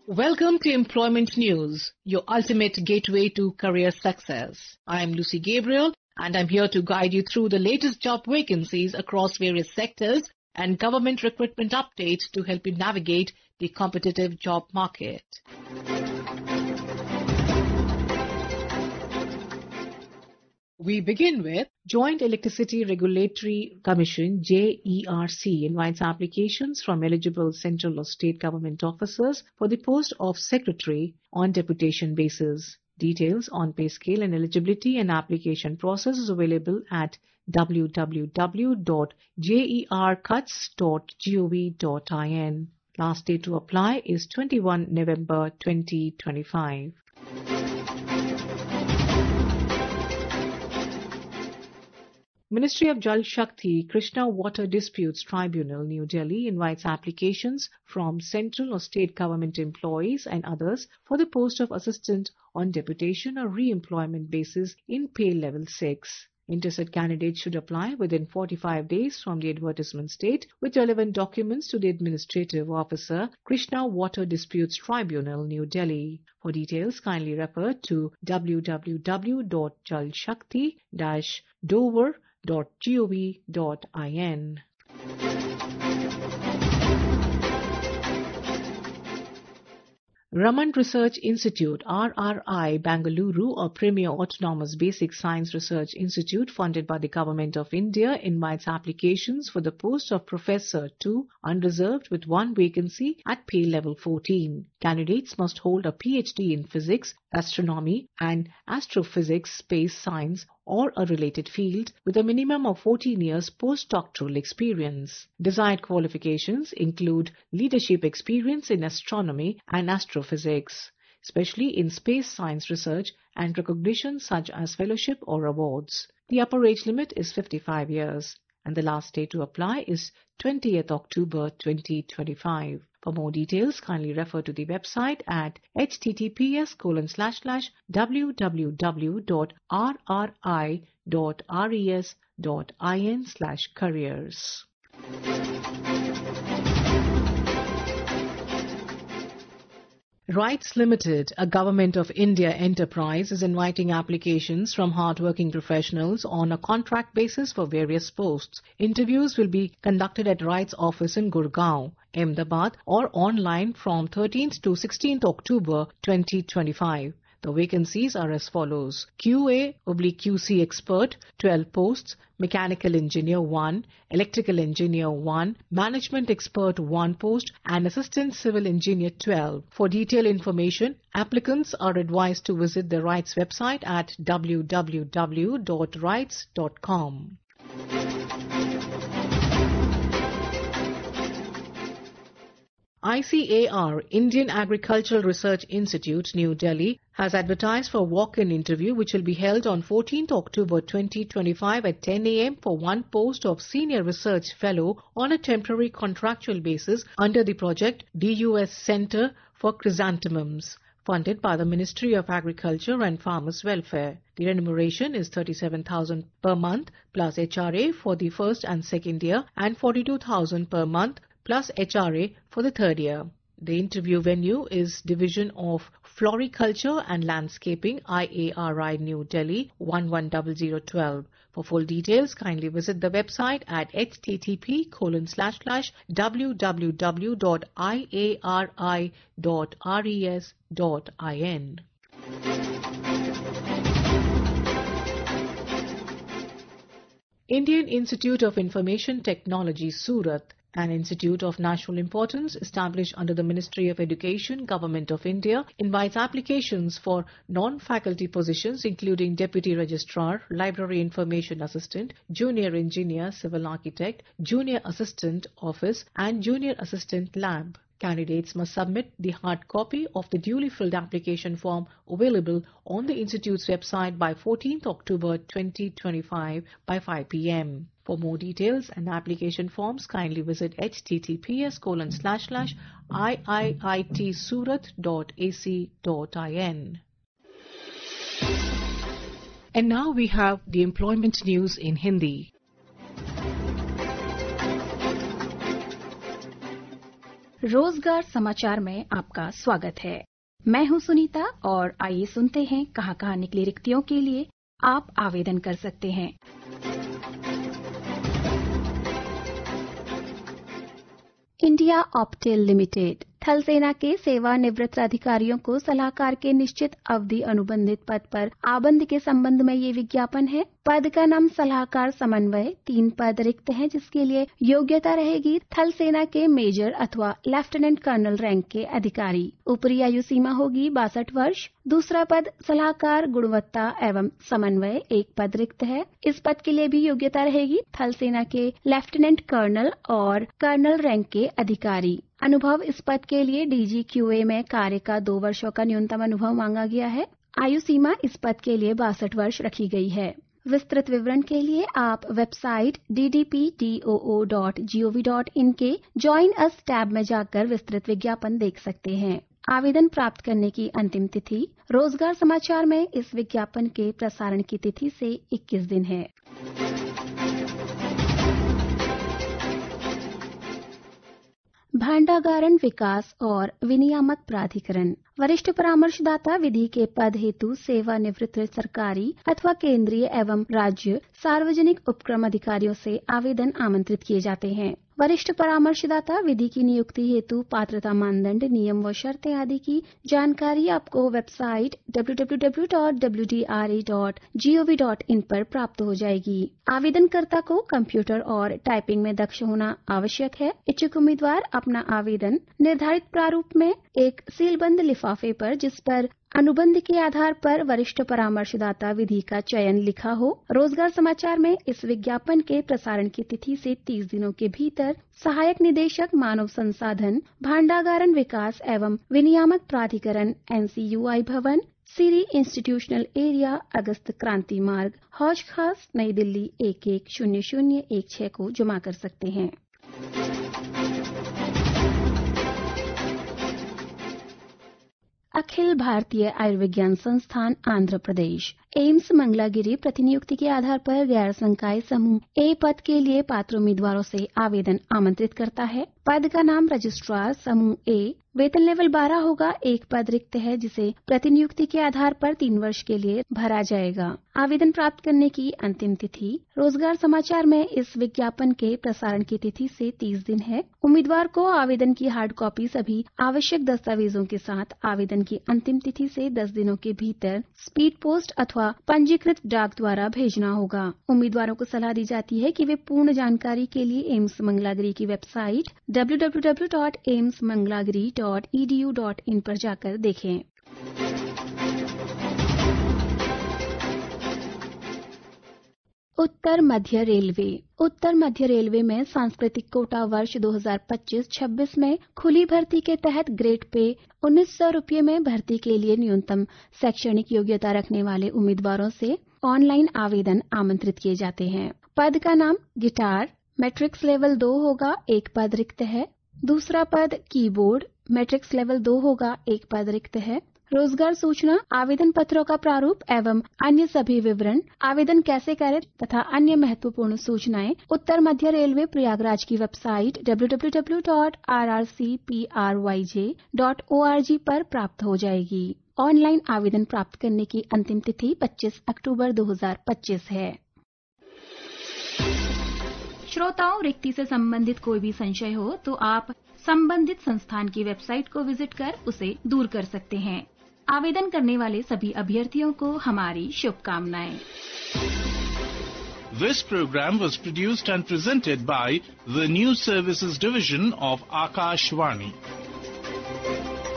Welcome to Employment News, your ultimate gateway to career success. I am Lucy Gabriel and I'm here to guide you through the latest job vacancies across various sectors and government recruitment updates to help you navigate the competitive job market. We begin with Joint Electricity Regulatory Commission JERC invites applications from eligible central or state government officers for the post of secretary on deputation basis. Details on pay scale and eligibility and application process is available at www.jercuts.gov.in. Last day to apply is 21 November 2025. Ministry of Jal Shakti Krishna Water Disputes Tribunal, New Delhi invites applications from central or state government employees and others for the post of assistant on deputation or re-employment basis in pay level 6. Interested candidates should apply within 45 days from the advertisement date with relevant documents to the Administrative Officer, Krishna Water Disputes Tribunal, New Delhi. For details, kindly refer to www.jalshakti-dover.gov.in. Raman Research Institute RRI Bangalore, a premier autonomous basic science research institute funded by the Government of India, invites applications for the post of Professor 2 unreserved with one vacancy at pay level 14. Candidates must hold a PhD in physics, astronomy and astrophysics, space science or a related field with a minimum of 14 years postdoctoral experience. Desired qualifications include leadership experience in astronomy and astrophysics, especially in space science research, and recognition such as fellowship or awards. The upper age limit is 55 years and the last day to apply is 20th October 2025. For more details, kindly refer to the website at https://www.rri.res.in/careers. Rights Limited, a Government of India enterprise, is inviting applications from hard-working professionals on a contract basis for various posts. Interviews will be conducted at Rights office in Gurgaon, Ahmedabad or online from 13th to 16th October 2025. The vacancies are as follows: QA/QC expert 12 posts, mechanical engineer 1, electrical engineer 1, management expert 1 post and assistant civil engineer 12. For detailed information, applicants are advised to visit the Rights website at www.rights.com. ICAR, Indian Agricultural Research Institute, New Delhi, has advertised for a walk-in interview which will be held on 14th October 2025 at 10 a.m. for one post of Senior Research Fellow on a temporary contractual basis under the project DUS Center for Chrysanthemums, funded by the Ministry of Agriculture and Farmers Welfare. The remuneration is 37,000 per month plus HRA for the first and second year and 42,000 per month plus HRA for the third year. The interview venue is Division of Floriculture and Landscaping, IARI, New Delhi, 110012. For full details, kindly visit the website at http://www.iari.res.in. Indian Institute of Information Technology, Surat, an institute of national importance established under the Ministry of Education, Government of India, invites applications for non-faculty positions including Deputy Registrar, Library Information Assistant, Junior Engineer, Civil Architect, Junior Assistant Office and Junior Assistant Lab. Candidates must submit the hard copy of the duly filled application form available on the Institute's website by 14th October 2025 by 5 p.m. For more details and application forms, kindly visit https://iiitsurat.ac.in. And now we have the employment news in Hindi. रोजगार समाचार में आपका स्वागत है। मैं हूं सुनीता और आइए सुनते हैं कहां निकली रिक्तियों के लिए आप आवेदन कर सकते हैं। इंडिया ऑप्टेल लिमिटेड थल सेना के सेवानिवृत्त अधिकारियों को सलाहकार के निश्चित अवधि अनुबंधित पद पर आबंध के संबंध में ये विज्ञापन है। पद का नाम सलाहकार समन्वय, 3 पद रिक्त हैं जिसके लिए योग्यता रहेगी थल सेना के मेजर अथवा लेफ्टिनेंट कर्नल रैंक के अधिकारी। ऊपरी आयु सीमा होगी 62 वर्ष। दूसरा पद सलाहकार गुणवत्ता एवं समन्वय, 1 पद रिक्त है। इस पद के लिए भी योग्यता रहेगी थल सेना के लेफ्टिनेंट कर्नल और कर्नल रैंक के अधिकारी। अनुभव इस पद के लिए DGQA में कार्य का 2 वर्षों का न्यूनतम अनुभव मांगा गया है। आयु सीमा इस पद के लिए 62 वर्ष रखी गई है। विस्तृत विवरण के लिए आप वेबसाइट ddptoo.gov.in के ज्वाइन अस टैब में जाकर विस्तृत विज्ञापन देख सकते हैं। आवेदन प्राप्त करने की अंतिम तिथि रोजगार समाचार में इस विज्ञापन के प्रसारण की तिथि से 21 दिन है। भांडागारण विकास और विनियामक प्राधिकरण वरिष्ठ परामर्शदाता विधि के पद हेतु सेवानिवृत्त सरकारी अथवा केंद्रीय एवं राज्य सार्वजनिक उपक्रम अधिकारियों से आवेदन आमंत्रित किए जाते हैं। वरिष्ठ परामर्शदाता विधि की नियुक्ति हेतु पात्रता मानदंड, नियम व शर्तें आदि की जानकारी आपको वेबसाइट www.wdra.gov.in पर प्राप्त हो जाएगी। आवेदनकर्ता को कंप्यूटर और टाइपिंग में दक्ष होना आवश्यक है। इच्छुक उम्मीदवार अपना आवेदन निर्धारित प्रारूप में एक सीलबंद लिफाफे पर, जिस पर अनुबंध के आधार पर वरिष्ठ परामर्शदाता विधि का चयन लिखा हो, रोजगार समाचार में इस विज्ञापन के प्रसारण की तिथि से 30 दिनों के भीतर सहायक निदेशक मानव संसाधन, भांडागारण विकास एवं विनियामक प्राधिकरण, NCUI भवन, सीरी इंस्टीट्यूशनल एरिया, अगस्त क्रांति मार्ग, हौज खास, नई दिल्ली 110016 को जमा कर सकते हैं। अखिल भारतीय आयुर्विज्ञान संस्थान आंध्र प्रदेश एम्स मंगलागिरी प्रतिनियुक्ति के आधार पर गैर संकाय समूह A पद के लिए पात्र उम्मीदवारों से आवेदन आमंत्रित करता है। पद का नाम रजिस्ट्रार समूह A, वेतन लेवल 12 होगा। 1 पद रिक्त है जिसे प्रतिनियुक्ति के आधार पर 3 वर्ष के लिए भरा जाएगा। आवेदन प्राप्त करने की अंतिम तिथि रोजगार समाचार में इस विज्ञापन के प्रसारण की तिथि से 30 दिन है। उम्मीदवार को आवेदन की हार्ड कॉपी सभी आवश्यक दस्तावेजों के साथ आवेदन की अंतिम तिथि से 10 दिनों के भीतर स्पीड पोस्ट अथवा पंजीकृत डाक द्वारा भेजना होगा। उम्मीदवारों को सलाह दी जाती है कि वे पूर्ण जानकारी के लिए एम्स मंगलागिरी की वेबसाइट www.aimsmangalagiri.edu.in पर जाकर देखें। उत्तर मध्य रेलवे में सांस्कृतिक कोटा वर्ष 2025-26 में खुली भर्ती के तहत ग्रेड पे 1900 रुपये में भर्ती के लिए न्यूनतम शैक्षणिक योग्यता रखने वाले उम्मीदवारों से ऑनलाइन आवेदन आमंत्रित किए जाते हैं। पद का नाम गिटार, मैट्रिक्स लेवल 2 होगा। 1 पद रिक्त है। दूसरा पद कीबोर्ड, मैट्रिक्स लेवल 2 होगा। 1 पद रिक्त है। रोजगार सूचना, आवेदन पत्रों का प्रारूप एवं अन्य सभी विवरण, आवेदन कैसे करें तथा अन्य महत्वपूर्ण सूचनाएं उत्तर मध्य रेलवे प्रयागराज की वेबसाइट www.rrcpryj.org पर प्राप्त हो जाएगी। ऑनलाइन आवेदन प्राप्त करने की अंतिम तिथि 25 अक्टूबर 2025 है। श्रोताओं, रिक्ति से संबंधित कोई भी संशय हो तो आप संबंधित संस्थान की वेबसाइट को विजिट कर उसे दूर कर सकते हैं। आवेदन करने वाले सभी अभ्यर्थियों को हमारी शुभकामनाएं। This program was produced and presented by the News Services Division of Akashvani.